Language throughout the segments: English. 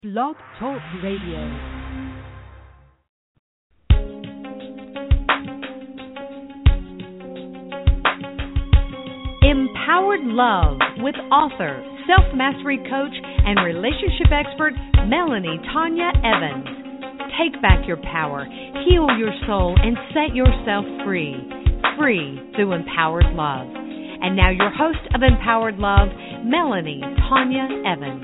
Blog Talk Radio. Empowered Love with author, self-mastery coach, and relationship expert Melanie Tanya Evans. Take back your power, heal your soul, and set yourself free. Free through Empowered Love. And now your host of Empowered Love, Melanie Tanya Evans.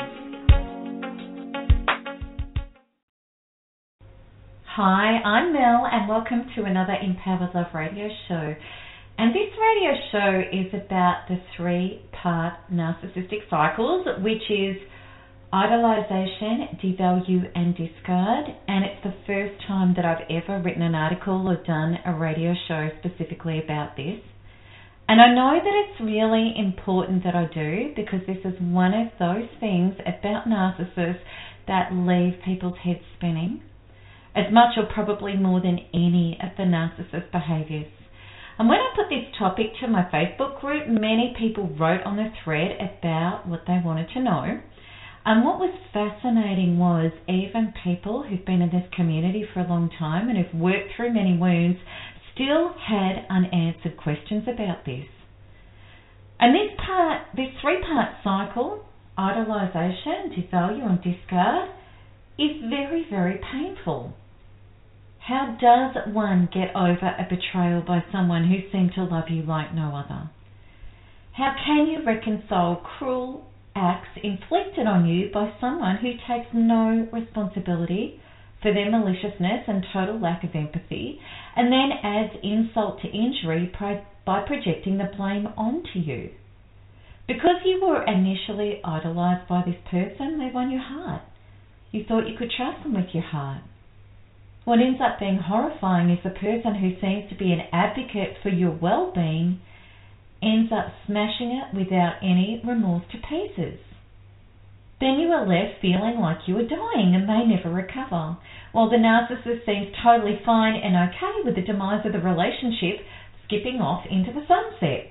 Hi, I'm Mel, and welcome to another Empowered Love radio show. And this radio show is about the three-part narcissistic cycles, which is idolization, devalue, and discard. And it's the first time that I've ever written an article or done a radio show specifically about this. And I know that it's really important that I do, because this is one of those things about narcissists that leave people's heads spinning, as much or probably more than any of the narcissist behaviours. And when I put this topic to my Facebook group, many people wrote on the thread about what they wanted to know. And what was fascinating was even people who've been in this community for a long time and who've worked through many wounds still had unanswered questions about this. And this three-part cycle, idolization, devalue, and discard, is very, very painful. How does one get over a betrayal by someone who seemed to love you like no other? How can you reconcile cruel acts inflicted on you by someone who takes no responsibility for their maliciousness and total lack of empathy, and then adds insult to injury by projecting the blame onto you? Because you were initially idolized by this person, they won your heart. You thought you could trust them with your heart. What ends up being horrifying is the person who seems to be an advocate for your well-being ends up smashing it without any remorse to pieces. Then you are left feeling like you are dying and may never recover, while the narcissist seems totally fine and okay with the demise of the relationship, skipping off into the sunset.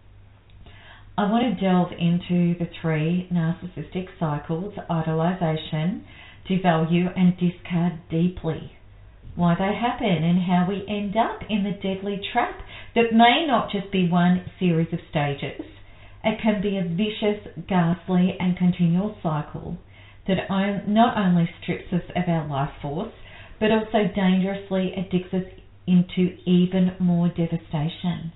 I want to delve into the three narcissistic cycles, idolization, devalue, and discard deeply. Why they happen and how we end up in the deadly trap that may not just be one series of stages. It can be a vicious, ghastly, and continual cycle that not only strips us of our life force, but also dangerously addicts us into even more devastation.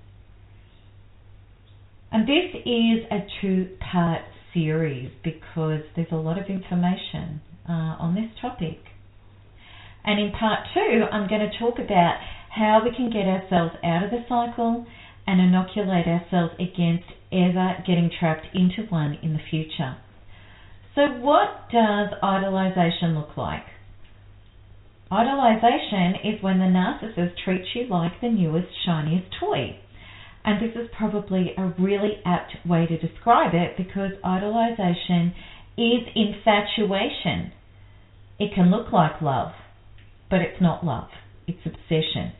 And this is a two-part series because there's a lot of information on this topic. And in part two, I'm going to talk about how we can get ourselves out of the cycle and inoculate ourselves against ever getting trapped into one in the future. So what does idolization look like? Idolization is when the narcissist treats you like the newest, shiniest toy. And this is probably a really apt way to describe it, because idolization is infatuation. It can look like love, but it's not love. It's obsession.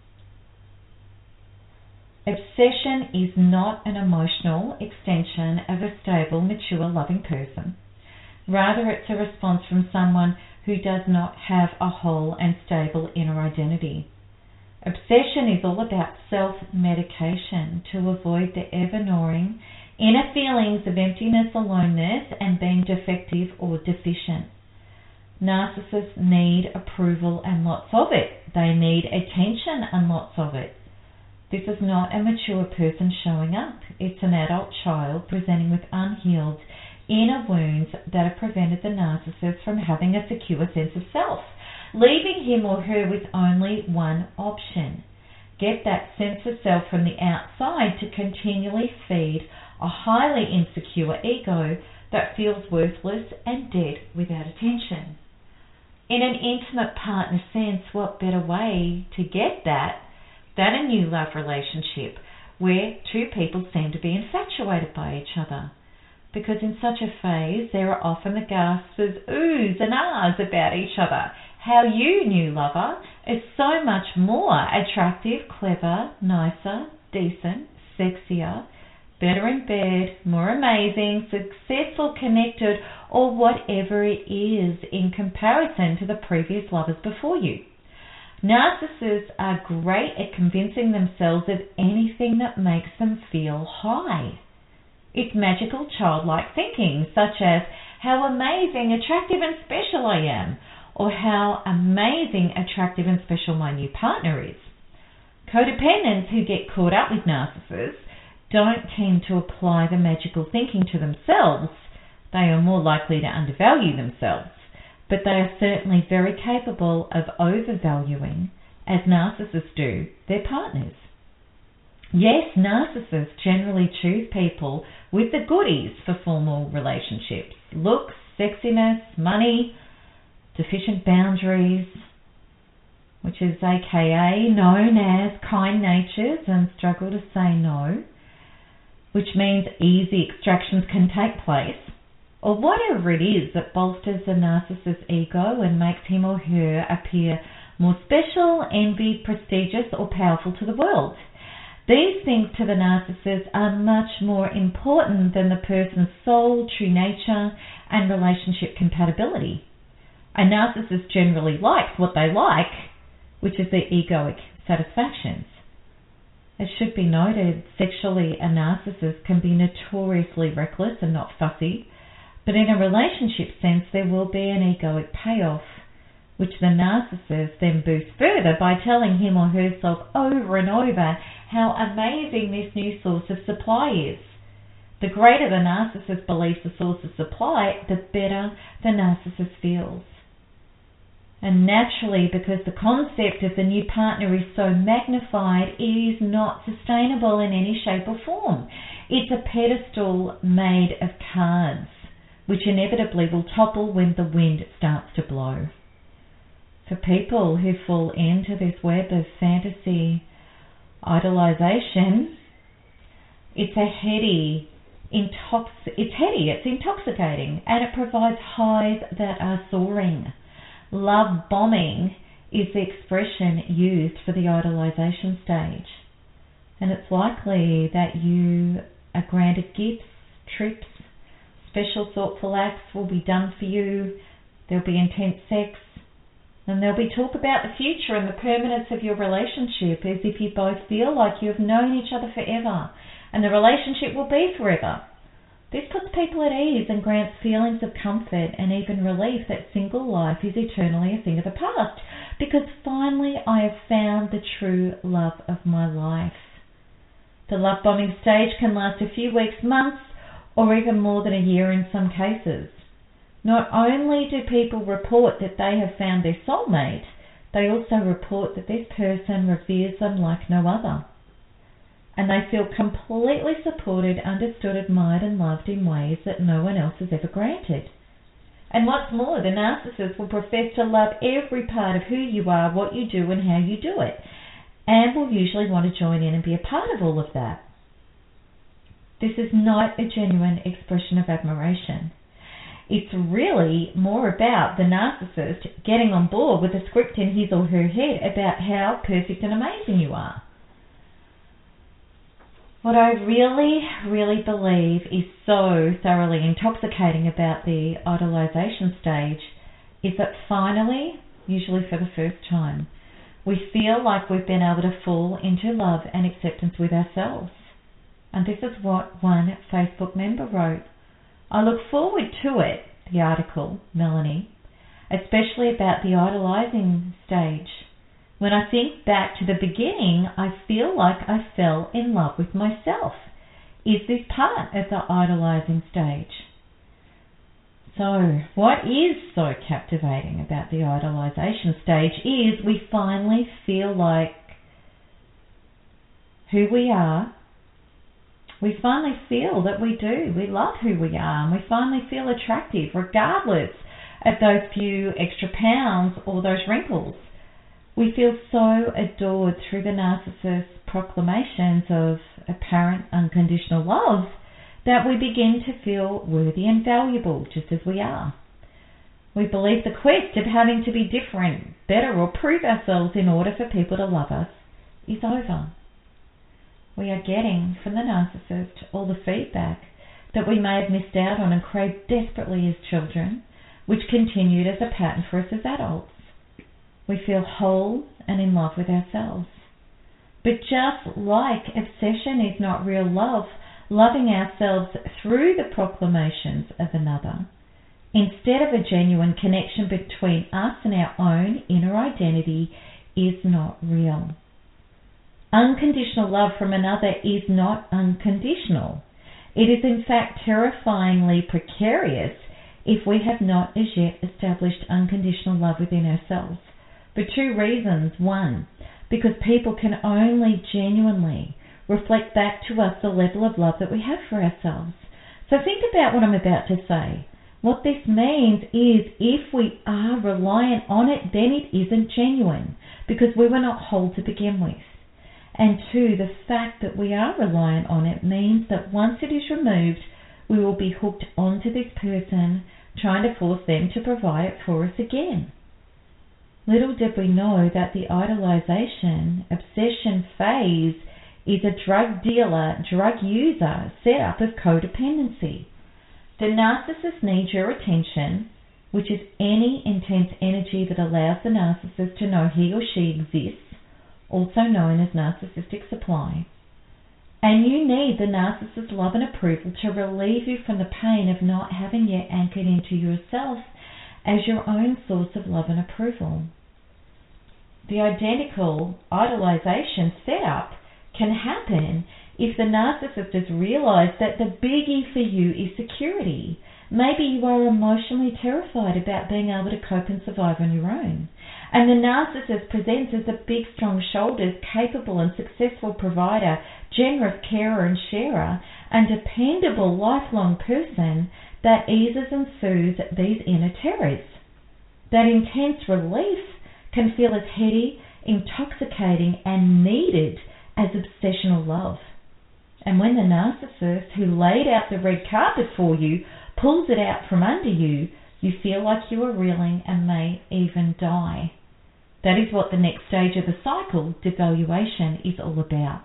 Obsession is not an emotional extension of a stable, mature, loving person. Rather, it's a response from someone who does not have a whole and stable inner identity. Obsession is all about self-medication to avoid the ever-gnawing inner feelings of emptiness, aloneness, and being defective or deficient. Narcissists need approval and lots of it. They need attention and lots of it. This is not a mature person showing up. It's an adult child presenting with unhealed inner wounds that have prevented the narcissist from having a secure sense of self, leaving him or her with only one option: get that sense of self from the outside to continually feed a highly insecure ego that feels worthless and dead without attention. In an intimate partner sense, what better way to get that than a new love relationship where two people seem to be infatuated by each other? Because in such a phase, there are often the gasps of oohs and ahs about each other. How you, new lover, is so much more attractive, clever, nicer, decent, sexier, better in bed, more amazing, successful, connected, or whatever it is in comparison to the previous lovers before you. Narcissists are great at convincing themselves of anything that makes them feel high. It's magical childlike thinking, such as how amazing, attractive and special I am, or how amazing, attractive and special my new partner is. Codependents who get caught up with narcissists don't tend to apply the magical thinking to themselves. They are more likely to undervalue themselves, but they are certainly very capable of overvaluing, as narcissists do, their partners. Yes, narcissists generally choose people with the goodies for formal relationships: looks, sexiness, money, deficient boundaries, which is aka known as kind natures and struggle to say no, which means easy extractions can take place, or whatever it is that bolsters the narcissist's ego and makes him or her appear more special, envied, prestigious, or powerful to the world. These things to the narcissist are much more important than the person's soul, true nature, and relationship compatibility. A narcissist generally likes what they like, which is their egoic satisfactions. It should be noted, sexually, a narcissist can be notoriously reckless and not fussy, but in a relationship sense there will be an egoic payoff, which the narcissist then boosts further by telling him or herself over and over how amazing this new source of supply is. The greater the narcissist believes the source of supply, the better the narcissist feels. And naturally, because the concept of the new partner is so magnified, it is not sustainable in any shape or form. It's a pedestal made of cards, which inevitably will topple when the wind starts to blow. For people who fall into this web of fantasy idolization, it's intoxicating, and it provides highs that are soaring. Love bombing is the expression used for the idolization stage, and it's likely that you are granted gifts, trips, special thoughtful acts will be done for you, there'll be intense sex, and there'll be talk about the future and the permanence of your relationship, as if you both feel like you have known each other forever and the relationship will be forever. This puts people at ease and grants feelings of comfort and even relief that single life is eternally a thing of the past, because finally I have found the true love of my life. The love bombing stage can last a few weeks, months, or even more than a year in some cases. Not only do people report that they have found their soulmate, they also report that this person reveres them like no other. And they feel completely supported, understood, admired and loved in ways that no one else has ever granted. And what's more, the narcissist will profess to love every part of who you are, what you do and how you do it, and will usually want to join in and be a part of all of that. This is not a genuine expression of admiration. It's really more about the narcissist getting on board with a script in his or her head about how perfect and amazing you are. What I really, really believe is so thoroughly intoxicating about the idolization stage is that finally, usually for the first time, we feel like we've been able to fall into love and acceptance with ourselves. And this is what one Facebook member wrote. I look forward to it, the article, Melanie, especially about the idolizing stage. When I think back to the beginning, I feel like I fell in love with myself. Is this part of the idolizing stage? So, what is so captivating about the idolization stage is we finally feel like who we are. We finally feel that we do. We love who we are, and we finally feel attractive regardless of those few extra pounds or those wrinkles. We feel so adored through the narcissist's proclamations of apparent unconditional love that we begin to feel worthy and valuable just as we are. We believe the quest of having to be different, better, or prove ourselves in order for people to love us is over. we are getting from the narcissist all the feedback that we may have missed out on and craved desperately as children, which continued as a pattern for us as adults. We feel whole and in love with ourselves. But just like obsession is not real love, loving ourselves through the proclamations of another, instead of a genuine connection between us and our own inner identity, is not real. Unconditional love from another is not unconditional. It is in fact terrifyingly precarious if we have not as yet established unconditional love within ourselves. For two reasons. One, because people can only genuinely reflect back to us the level of love that we have for ourselves. So think about what I'm about to say. What this means is if we are reliant on it, then it isn't genuine because we were not whole to begin with. And two, the fact that we are reliant on it means that once it is removed, we will be hooked onto this person, trying to force them to provide it for us again. Little did we know that the idolization, obsession phase is a drug dealer, drug user setup of codependency. The narcissist needs your attention, which is any intense energy that allows the narcissist to know he or she exists, also known as narcissistic supply. And you need the narcissist's love and approval to relieve you from the pain of not having yet anchored into yourself as your own source of love and approval. The identical idolization setup can happen if the narcissist has realized that the biggie for you is security. Maybe you are emotionally terrified about being able to cope and survive on your own. And the narcissist presents as a big, strong shoulders, capable and successful provider, generous carer and sharer, and dependable lifelong person that eases and soothes these inner terrors. That intense relief can feel as heady, intoxicating, and needed as obsessional love. And when the narcissist who laid out the red carpet for you pulls it out from under you, you feel like you are reeling and may even die. That is what the next stage of the cycle, devaluation, is all about.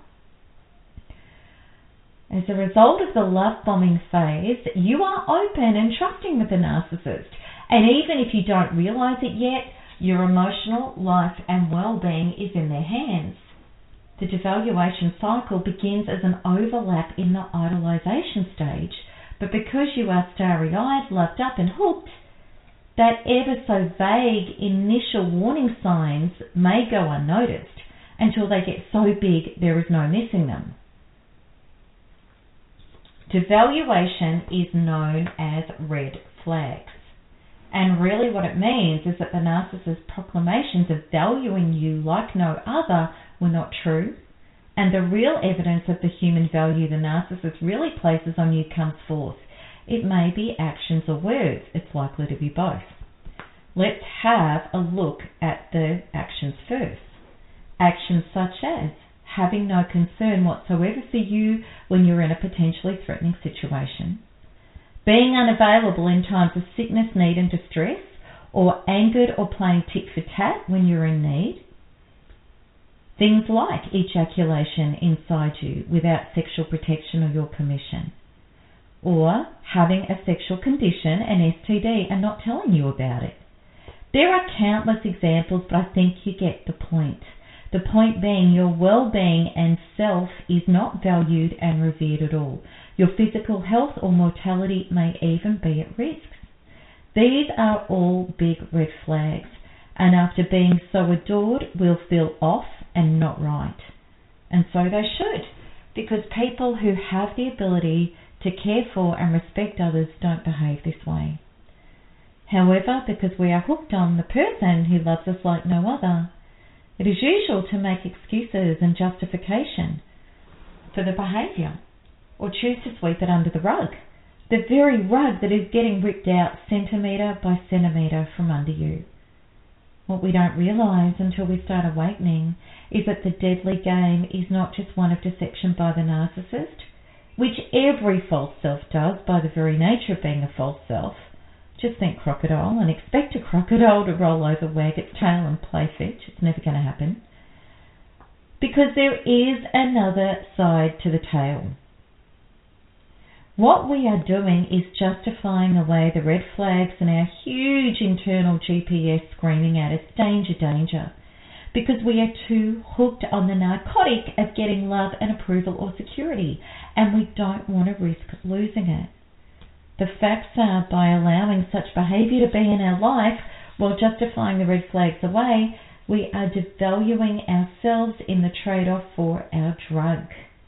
As a result of the love-bombing phase, you are open and trusting with the narcissist. And even if you don't realize it yet, your emotional life and well-being is in their hands. The devaluation cycle begins as an overlap in the idolization stage, but because you are starry-eyed, loved up and hooked, that ever so vague initial warning signs may go unnoticed until they get so big there is no missing them. Devaluation is known as red flags. And really what it means is that the narcissist's proclamations of valuing you like no other were not true, and the real evidence of the human value the narcissist really places on you comes forth. It may be actions or words. It's likely to be both. Let's have a look at the actions first. Actions such as having no concern whatsoever for you when you're in a potentially threatening situation, being unavailable in times of sickness, need and distress, or angered or playing tit for tat when you're in need. Things like ejaculation inside you without sexual protection or your permission, or having a sexual condition, an STD, and not telling you about it. There are countless examples, but I think you get the point. The point being your well-being and self is not valued and revered at all. Your physical health or mortality may even be at risk. These are all big red flags, and after being so adored, we'll feel off and not right. And so they should, because people who have the ability to care for and respect others don't behave this way. However, because we are hooked on the person who loves us like no other, it is usual to make excuses and justification for the behaviour, or choose to sweep it under the rug, the very rug that is getting ripped out centimetre by centimetre from under you. What we don't realise until we start awakening is that the deadly game is not just one of deception by the narcissist, which every false self does by the very nature of being a false self. Just think crocodile and expect a crocodile to roll over, wag its tail and play fetch. It's never going to happen. because there is another side to the tale. What we are doing is justifying away the red flags in our huge internal GPS screaming at us, danger, danger, because we are too hooked on the narcotic of getting love and approval or security, and we don't want to risk losing it. The facts are, by allowing such behaviour to be in our life while justifying the red flags away, we are devaluing ourselves in the trade-off for our drug.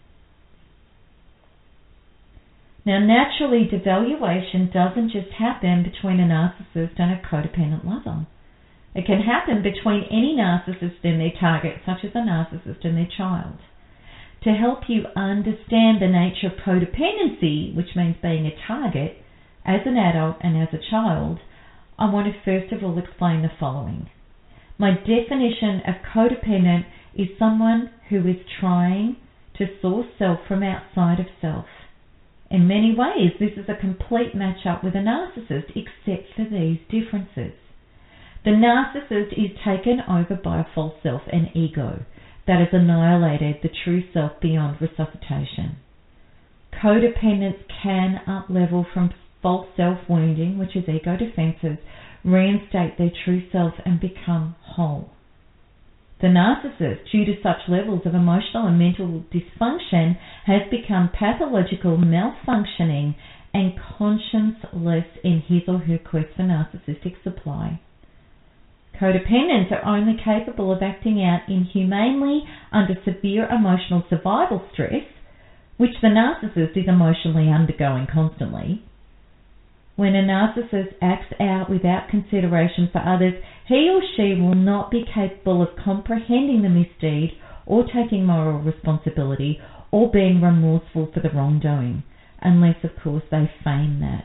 Now, naturally, devaluation doesn't just happen between a narcissist and a codependent lover. It can happen between any narcissist and their target, such as a narcissist and their child. To help you understand the nature of codependency, which means being a target, as an adult and as a child, I want to first of all explain the following. My definition of codependent is someone who is trying to source self from outside of self. In many ways, this is a complete match-up with a narcissist, except for these differences. The narcissist is taken over by a false self, an ego, that has annihilated the true self beyond resuscitation. Codependents can up-level from false self-wounding, which is ego defenses, reinstate their true self and become whole. The narcissist, due to such levels of emotional and mental dysfunction, has become pathological, malfunctioning, and conscienceless in his or her quest for narcissistic supply. Codependents are only capable of acting out inhumanely under severe emotional survival stress, which the narcissist is emotionally undergoing constantly. When a narcissist acts out without consideration for others, he or she will not be capable of comprehending the misdeed or taking moral responsibility or being remorseful for the wrongdoing, unless, of course, they feign that.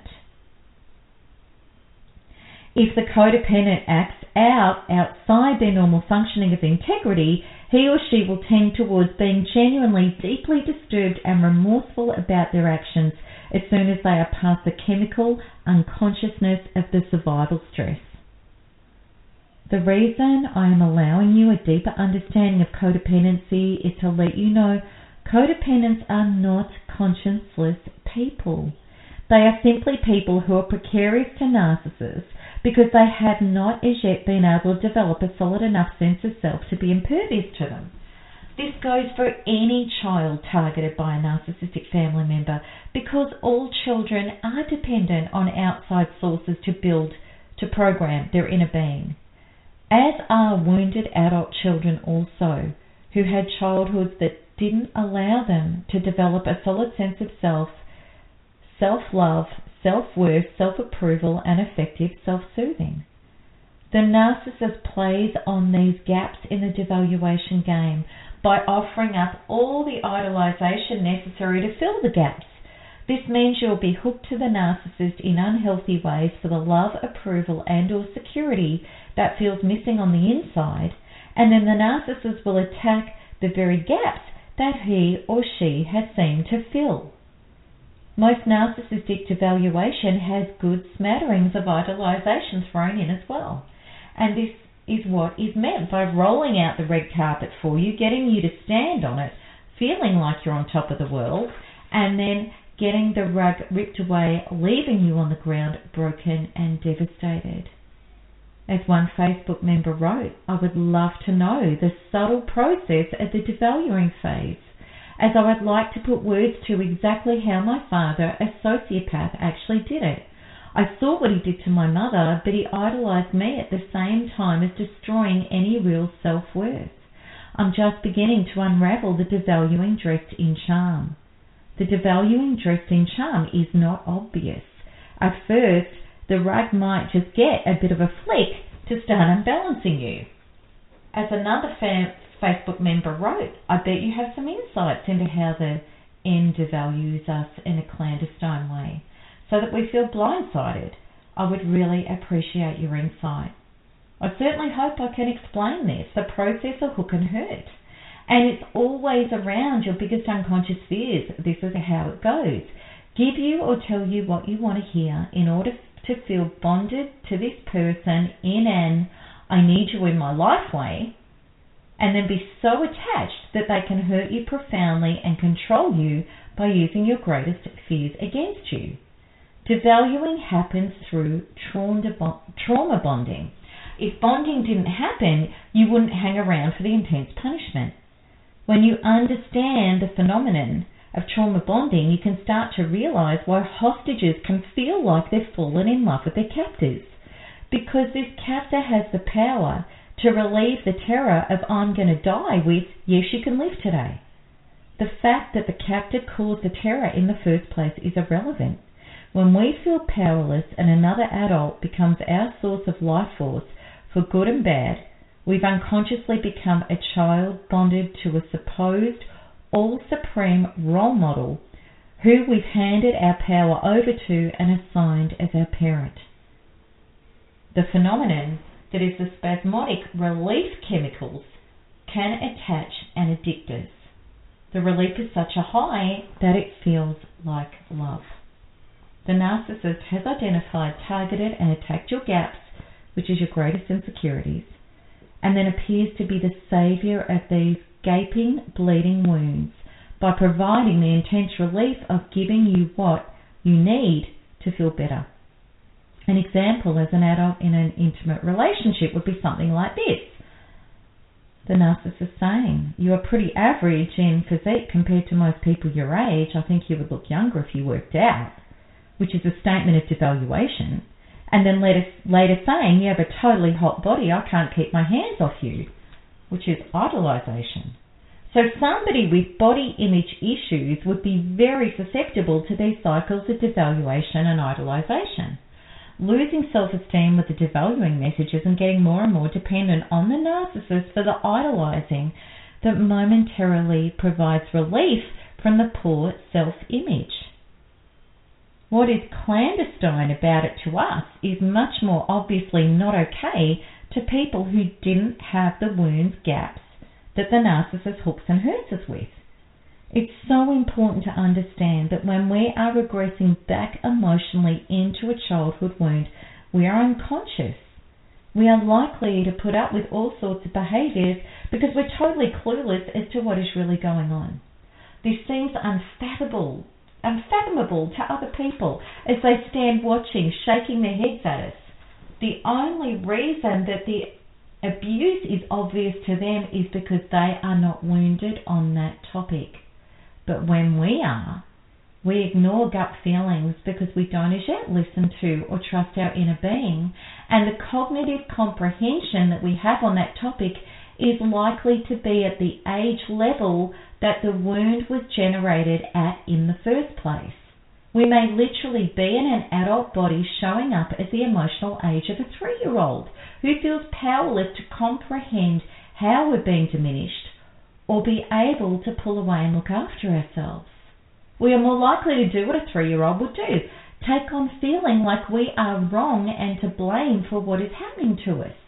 If the codependent acts out outside their normal functioning of integrity, he or she will tend towards being genuinely deeply disturbed and remorseful about their actions as soon as they are past the chemical unconsciousness of the survival stress. The reason I am allowing you a deeper understanding of codependency is to let you know codependents are not conscienceless people. They are simply people who are precarious to narcissists because they have not as yet been able to develop a solid enough sense of self to be impervious to them. This goes for any child targeted by a narcissistic family member, because all children are dependent on outside sources to program their inner being, as are wounded adult children also, who had childhoods that didn't allow them to develop a solid sense of self, self-love, self-worth, self-approval, and effective self-soothing. The narcissist plays on these gaps in the devaluation game by offering up all the idolization necessary to fill the gaps. This means you'll be hooked to the narcissist in unhealthy ways for the love, approval, and or security that feels missing on the inside, and then the narcissist will attack the very gaps that he or she has seemed to fill. Most narcissistic devaluation has good smatterings of idolization thrown in as well, and this is what is meant by rolling out the red carpet for you, getting you to stand on it, feeling like you're on top of the world, and then getting the rug ripped away, leaving you on the ground broken and devastated. As one Facebook member wrote, I would love to know the subtle process of the devaluing phase, as I would like to put words to exactly how my father, a sociopath, actually did it. I saw what he did to my mother, but he idolized me at the same time as destroying any real self-worth. I'm just beginning to unravel the devaluing dressed in charm. The devaluing dressed in charm is not obvious. At first, the rug might just get a bit of a flick to start unbalancing you. As another Facebook member wrote, I bet you have some insights into how the N devalues us in a clandestine way, so that we feel blindsided. I would really appreciate your insight. I certainly hope I can explain this, the process of hook and hurt. And it's always around your biggest unconscious fears. This is how it goes. Give you or tell you what you want to hear in order to feel bonded to this person in an I need you in my life way, and then be so attached that they can hurt you profoundly and control you by using your greatest fears against you. Devaluing happens through trauma bonding. If bonding didn't happen, you wouldn't hang around for the intense punishment. When you understand the phenomenon of trauma bonding, you can start to realize why hostages can feel like they've fallen in love with their captors. Because this captor has the power to relieve the terror of "I'm going to die" with "yes, you can live today." The fact that the captor caused the terror in the first place is irrelevant. When we feel powerless and another adult becomes our source of life force for good and bad, we've unconsciously become a child bonded to a supposed all-supreme role model who we've handed our power over to and assigned as our parent. The phenomenon that is the spasmodic relief chemicals can attach and addict us. The relief is such a high that it feels like love. The narcissist has identified, targeted, and attacked your gaps, which is your greatest insecurities, and then appears to be the savior of these gaping, bleeding wounds by providing the intense relief of giving you what you need to feel better. An example as an adult in an intimate relationship would be something like this. The narcissist saying, "You are pretty average in physique compared to most people your age. I think you would look younger if you worked out," which is a statement of devaluation. And then later saying, "You have a totally hot body. I can't keep my hands off you," which is idolization. So somebody with body image issues would be very susceptible to these cycles of devaluation and idolization, losing self-esteem with the devaluing messages and getting more and more dependent on the narcissist for the idolizing that momentarily provides relief from the poor self-image. What is clandestine about it to us is much more obviously not okay to people who didn't have the wounds, gaps that the narcissist hooks and hurts us with. It's so important to understand that when we are regressing back emotionally into a childhood wound, we are unconscious. We are likely to put up with all sorts of behaviours because we're totally clueless as to what is really going on. This seems unfathomable to other people as they stand watching, shaking their heads at us. The only reason that the abuse is obvious to them is because they are not wounded on that topic. But when we are, we ignore gut feelings because we don't as yet listen to or trust our inner being, and the cognitive comprehension that we have on that topic is likely to be at the age level that the wound was generated at in the first place. We may literally be in an adult body showing up as the emotional age of a 3-year-old who feels powerless to comprehend how we're being diminished or be able to pull away and look after ourselves. We are more likely to do what a 3-year-old would do, take on feeling like we are wrong and to blame for what is happening to us.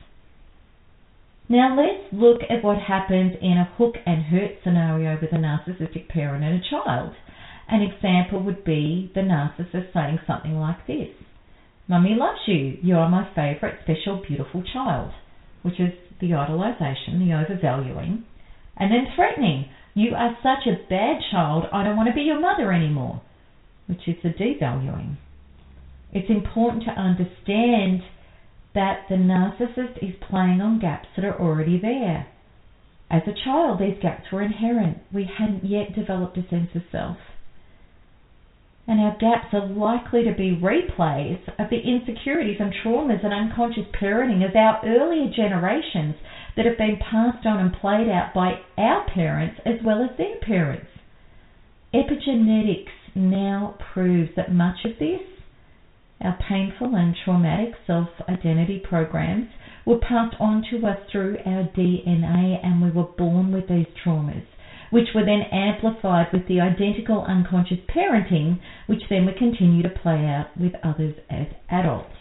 Now let's look at what happens in a hook and hurt scenario with a narcissistic parent and a child. An example would be the narcissist saying something like this: "Mummy loves you. You are my favourite, special, beautiful child," which is the idolization, the overvaluing. And then threatening, "You are such a bad child, I don't want to be your mother anymore," which is the devaluing. It's important to understand that the narcissist is playing on gaps that are already there. As a child, these gaps were inherent. We hadn't yet developed a sense of self. And our gaps are likely to be replays of the insecurities and traumas and unconscious parenting of our earlier generations that have been passed on and played out by our parents as well as their parents. Epigenetics now proves that much of this, our painful and traumatic self-identity programs, were passed on to us through our DNA, and we were born with these traumas, which were then amplified with the identical unconscious parenting, which then we continue to play out with others as adults.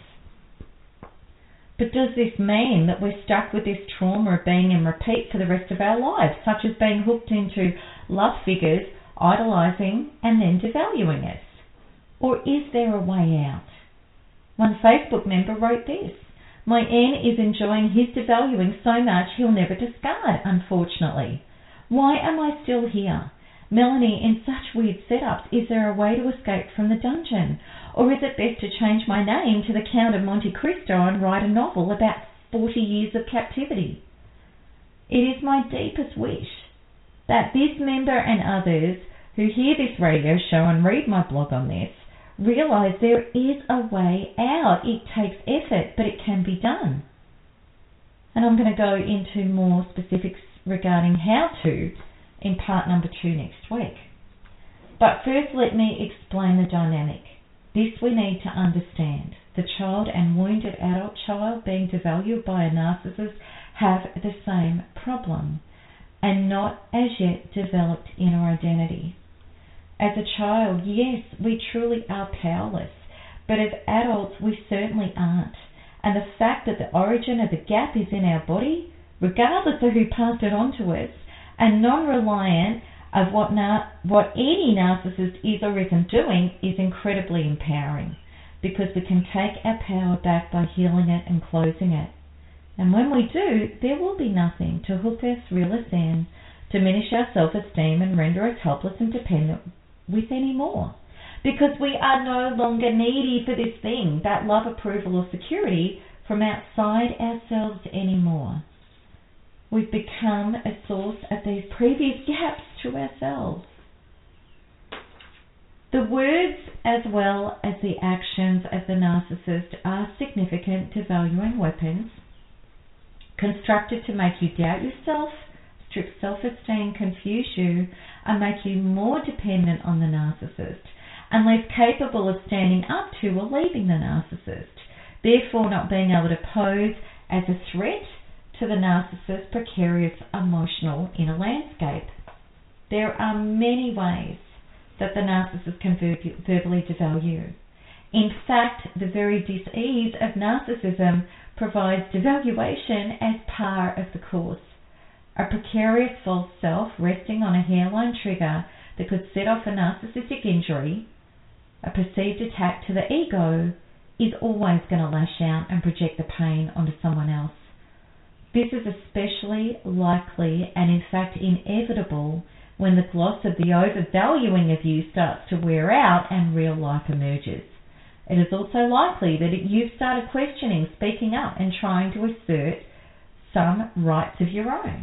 But does this mean that we're stuck with this trauma of being in repeat for the rest of our lives, such as being hooked into love figures, idolizing, and then devaluing us? Or is there a way out? One Facebook member wrote this: My N is enjoying his devaluing so much he'll never discard, unfortunately. Why am I still here? Melanie, in such weird setups, is there a way to escape from the dungeon? Or is it best to change my name to the Count of Monte Cristo and write a novel about 40 years of captivity? It is my deepest wish that this member and others who hear this radio show and read my blog on this realise there is a way out. It takes effort, but it can be done. And I'm going to go into more specifics regarding how to in part number 2 next week. But first, let me explain the dynamic. This we need to understand. The child and wounded adult child being devalued by a narcissist have the same problem and not as yet developed inner identity. As a child, yes, we truly are powerless, but as adults, we certainly aren't. And the fact that the origin of the gap is in our body, regardless of who passed it on to us, and non-reliant of what any narcissist is or isn't doing, is incredibly empowering, because we can take our power back by healing it and closing it. And when we do, there will be nothing to hook us, reel us in, diminish our self-esteem and render us helpless and dependent with anymore. Because we are no longer needy for this thing, that love, approval or security from outside ourselves anymore. We've become a source of these previous gaps to ourselves. The words as well as the actions of the narcissist are significant devaluing weapons constructed to make you doubt yourself, strip self-esteem, confuse you, and make you more dependent on the narcissist and less capable of standing up to or leaving the narcissist, therefore not being able to pose as a threat to the narcissist's precarious emotional inner landscape. There are many ways that the narcissist can verbally devalue. In fact, the very dis-ease of narcissism provides devaluation as part of the course. A precarious false self resting on a hairline trigger that could set off a narcissistic injury, a perceived attack to the ego, is always going to lash out and project the pain onto someone else. This is especially likely and in fact inevitable when the gloss of the overvaluing of you starts to wear out and real life emerges. It is also likely that you've started questioning, speaking up and trying to assert some rights of your own.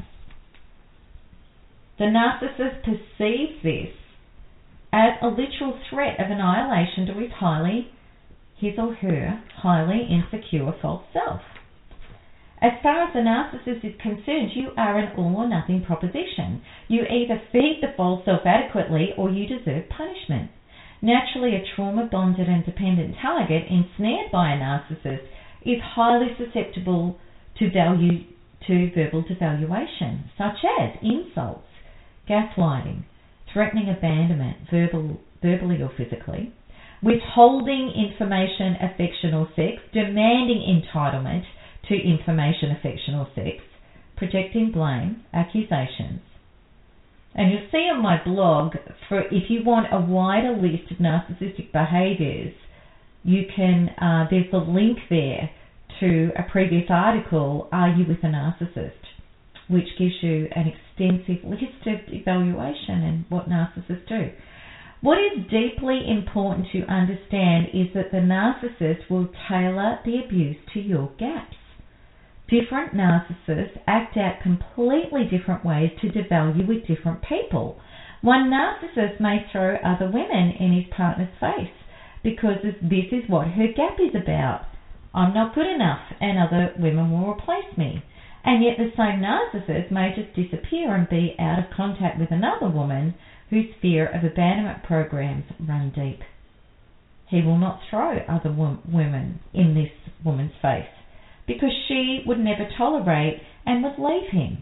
The narcissist perceives this as a literal threat of annihilation to his or her highly insecure false self. As far as the narcissist is concerned, you are an all or nothing proposition. You either feed the false self adequately or you deserve punishment. Naturally, a trauma-bonded and dependent target ensnared by a narcissist is highly susceptible to verbal devaluation, such as insults, gaslighting, threatening abandonment, verbally or physically, withholding information, affection or sex, demanding entitlement to information, affection or sex, projecting blame, accusations. And you'll see on my blog, if you want a wider list of narcissistic behaviours, you can. There's a link there to a previous article, Are You With a Narcissist?, which gives you an extensive list of evaluation and what narcissists do. What is deeply important to understand is that the narcissist will tailor the abuse to your gaps. Different narcissists act out completely different ways to devalue with different people. One narcissist may throw other women in his partner's face because this is what her gap is about. I'm not good enough and other women will replace me. And yet the same narcissist may just disappear and be out of contact with another woman whose fear of abandonment programs run deep. He will not throw other women in this woman's face because she would never tolerate and would leave him.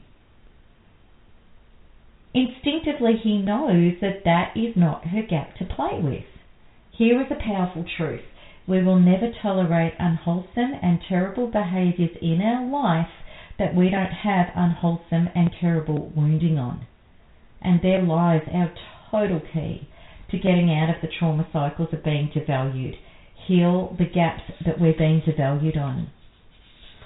Instinctively he knows that is not her gap to play with. Here is a powerful truth. We will never tolerate unwholesome and terrible behaviours in our life that we don't have unwholesome and terrible wounding on. And there lies our total key to getting out of the trauma cycles of being devalued. Heal the gaps that we're being devalued on.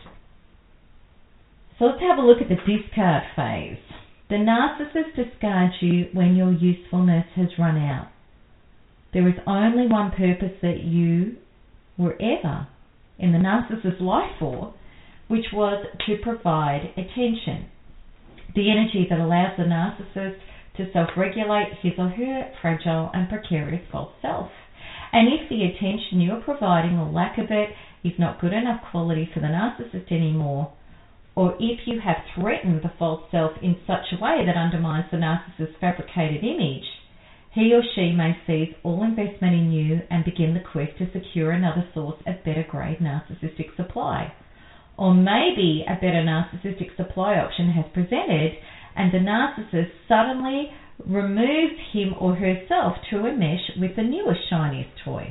So let's have a look at the discard phase. The narcissist discards you when your usefulness has run out. There is only one purpose that you were ever in the narcissist's life for, which was to provide attention. The energy that allows the narcissist to self-regulate his or her fragile and precarious false self. And if the attention you are providing or lack of it is not good enough quality for the narcissist anymore, or if you have threatened the false self in such a way that undermines the narcissist's fabricated image, he or she may cease all investment in you and begin the quest to secure another source of better grade narcissistic supply. Or maybe a better narcissistic supply option has presented and the narcissist suddenly removes him or herself to enmesh with the newest, shiniest toy.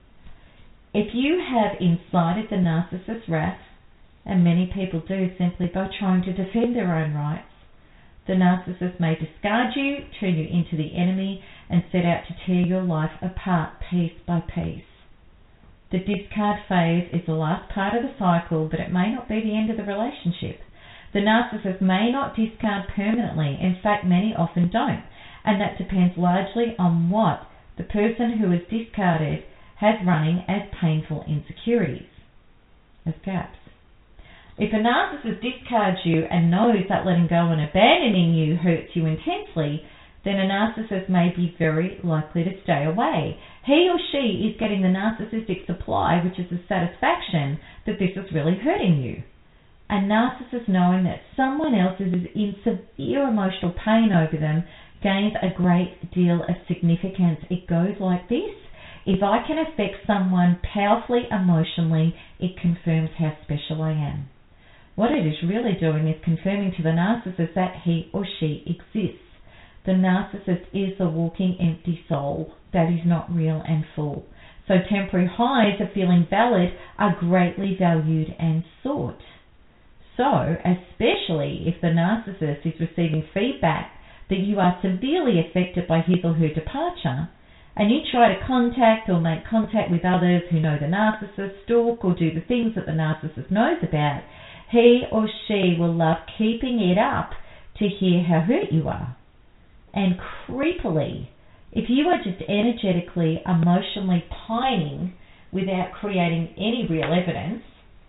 If you have incited the narcissist's wrath, and many people do simply by trying to defend their own rights, the narcissist may discard you, turn you into the enemy, and set out to tear your life apart piece by piece. The discard phase is the last part of the cycle, but it may not be the end of the relationship. The narcissist may not discard permanently. In fact, many often don't, and that depends largely on what the person who is discarded has running as painful insecurities, as gaps. If a narcissist discards you and knows that letting go and abandoning you hurts you intensely, then a narcissist may be very likely to stay away. He or she is getting the narcissistic supply, which is the satisfaction that this is really hurting you. A narcissist knowing that someone else is in severe emotional pain over them gains a great deal of significance. It goes like this. If I can affect someone powerfully emotionally, it confirms how special I am. What it is really doing is confirming to the narcissist that he or she exists. The narcissist is the walking empty soul that is not real and full. So temporary highs of feeling valid are greatly valued and sought. So, especially if the narcissist is receiving feedback that you are severely affected by his or her departure, and you try to contact or make contact with others who know the narcissist, stalk or do the things that the narcissist knows about, he or she will love keeping it up to hear how hurt you are. And creepily, if you are just energetically, emotionally pining without creating any real evidence,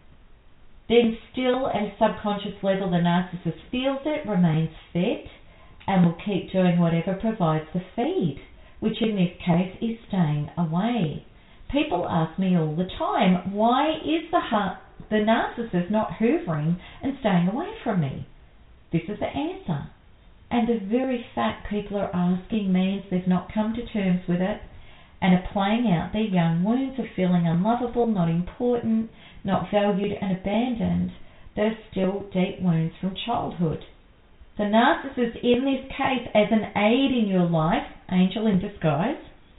then still at a subconscious level the narcissist feels it, remains fed, and will keep doing whatever provides the feed, which in this case is staying away. People ask me all the time, why is the narcissist not hoovering and staying away from me? This is the answer. And the very fact people are asking means they've not come to terms with it and are playing out their young wounds of feeling unlovable, not important, not valued and abandoned, that are still deep wounds from childhood. The narcissist in this case, as an aid in your life, angel in disguise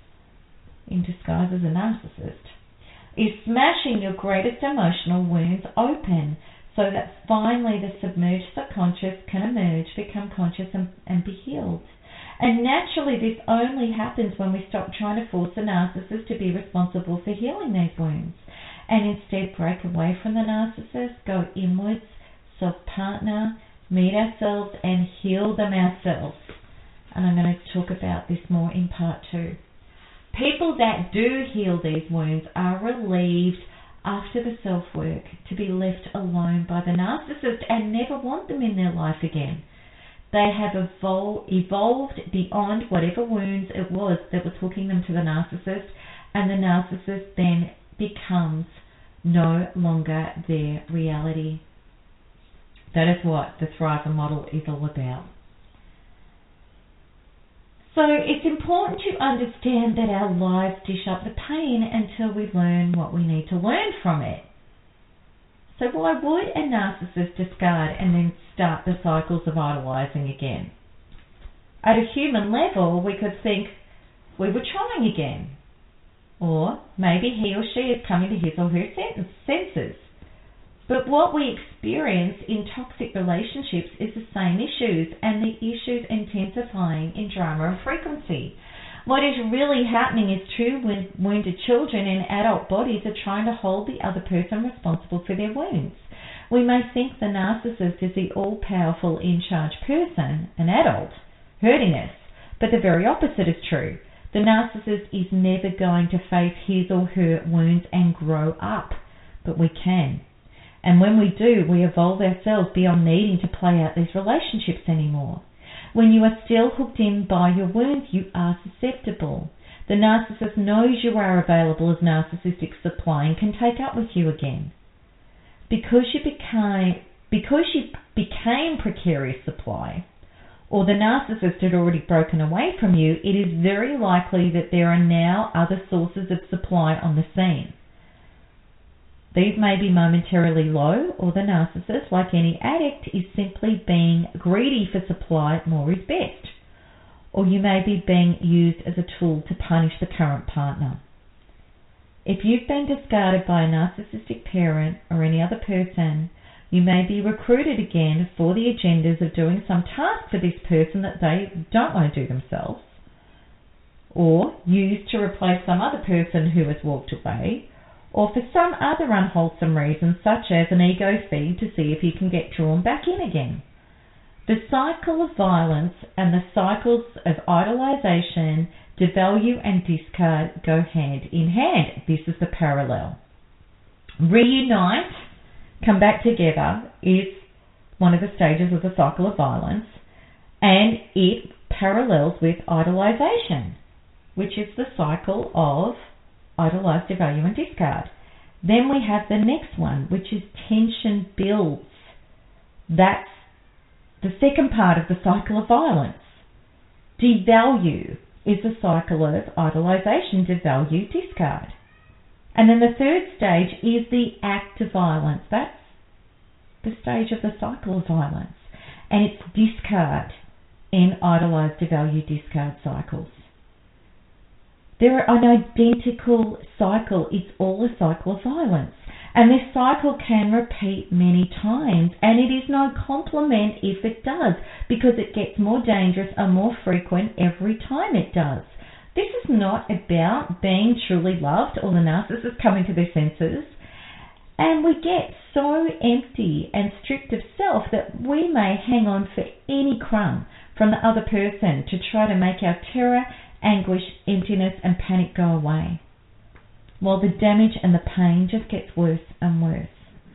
as a narcissist, is smashing your greatest emotional wounds open so that finally the submerged subconscious can emerge, become conscious and be healed. And naturally this only happens when we stop trying to force the narcissist to be responsible for healing these wounds and instead break away from the narcissist, go inwards, self-partner, meet ourselves and heal them ourselves. And I'm going to talk about this more in part 2. People that do heal these wounds are relieved after the self-work to be left alone by the narcissist and never want them in their life again. They have evolved beyond whatever wounds it was that were hooking them to the narcissist, and the narcissist then becomes no longer their reality. That is what the Thriver model is all about. So it's important to understand that our lives dish up the pain until we learn what we need to learn from it. So why would a narcissist discard and then start the cycles of idolizing again? At a human level, we could think we were trying again. Or maybe he or she is coming to his or her senses. But what we experience in toxic relationships is the same issues, and the issues intensifying in drama and frequency. What is really happening is two wounded children in adult bodies are trying to hold the other person responsible for their wounds. We may think the narcissist is the all-powerful, in-charge person, an adult, hurting us, but the very opposite is true. The narcissist is never going to face his or her wounds and grow up, but we can. And when we do, we evolve ourselves beyond needing to play out these relationships anymore. When you are still hooked in by your wounds, you are susceptible. The narcissist knows you are available as narcissistic supply and can take up with you again. Because you became precarious supply, or the narcissist had already broken away from you, it is very likely that there are now other sources of supply on the scene. These may be momentarily low, or the narcissist, like any addict, is simply being greedy for supply, more is best. Or you may be being used as a tool to punish the current partner. If you've been discarded by a narcissistic parent or any other person, you may be recruited again for the agendas of doing some task for this person that they don't want to do themselves, or used to replace some other person who has walked away, or for some other unwholesome reason, such as an ego feed to see if you can get drawn back in again. The cycle of violence and the cycles of idolization, devalue and discard go hand in hand. This is the parallel. Reunite, come back together, is one of the stages of the cycle of violence, and it parallels with idolization, which is the cycle of idolize, devalue and discard. Then we have the next one, which is tension builds. That's the second part of the cycle of violence. Devalue is the cycle of idolization, devalue, discard. And then the third stage is the act of violence. That's the stage of the cycle of violence. And it's discard in idolize, devalue, discard cycles. They're an identical cycle. It's all a cycle of violence. And this cycle can repeat many times, and it is no compliment if it does, because it gets more dangerous and more frequent every time it does. This is not about being truly loved or the narcissist coming to their senses, and we get so empty and stripped of self that we may hang on for any crumb from the other person to try to make our terror, anguish, emptiness and panic go away, while the damage and the pain just gets worse and worse.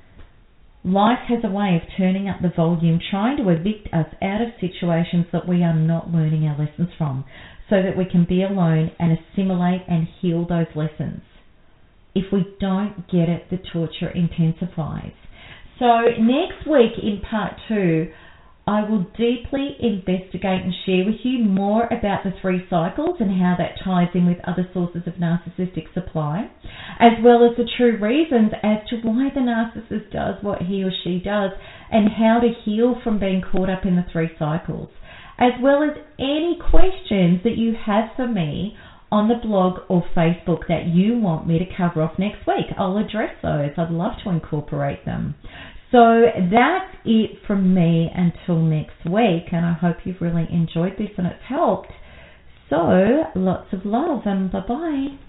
Life has a way of turning up the volume, trying to evict us out of situations that we are not learning our lessons from, so that we can be alone and assimilate and heal those lessons. If we don't get it, the torture intensifies. So next week in part 2, I will deeply investigate and share with you more about the 3 cycles and how that ties in with other sources of narcissistic supply, as well as the true reasons as to why the narcissist does what he or she does and how to heal from being caught up in the 3 cycles, as well as any questions that you have for me on the blog or Facebook that you want me to cover off next week. I'll address those. I'd love to incorporate them. So that's it from me until next week, and I hope you've really enjoyed this and it's helped. So lots of love and bye-bye.